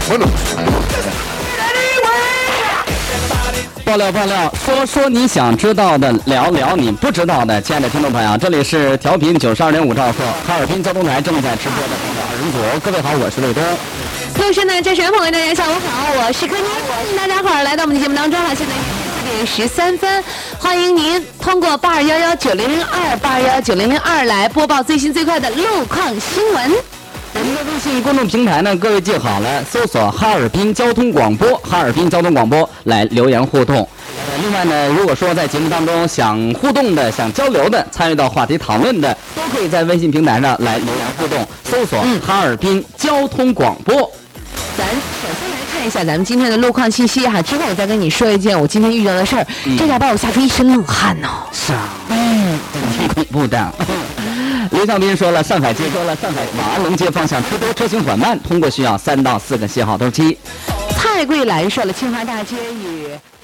爆料，说你想知道的，聊聊你不知道的。亲爱的听众朋友，这里是调频92.5兆赫哈尔滨交通台正在直播的二人组。各位好，我是卫东。 同时呢，这是朋友大家下午好，我是柯妮，欢迎大家伙儿来到我们的节目当中哈。现在4点13分，欢迎您通过8211900282来播报最新最快的路况新闻。 我们的微信公众平台呢，各位记好了，搜索哈尔滨交通广播，哈尔滨交通广播来留言互动。另外呢，如果说在节目当中想互动的、想交流的、参与到话题讨论的，都可以在微信平台上来留言互动，搜索哈尔滨交通广播。 咱首先来看一下咱们今天的路况信息哈，之后我再跟你说一件我今天遇到的事儿，这下把我吓出一身冷汗哦。 是啊，挺恐怖的。刘向斌说了，上海街马鞍龙街方向车多，车行缓慢，通过需要3到4个信号周期。 蔡桂兰说了，清华大街与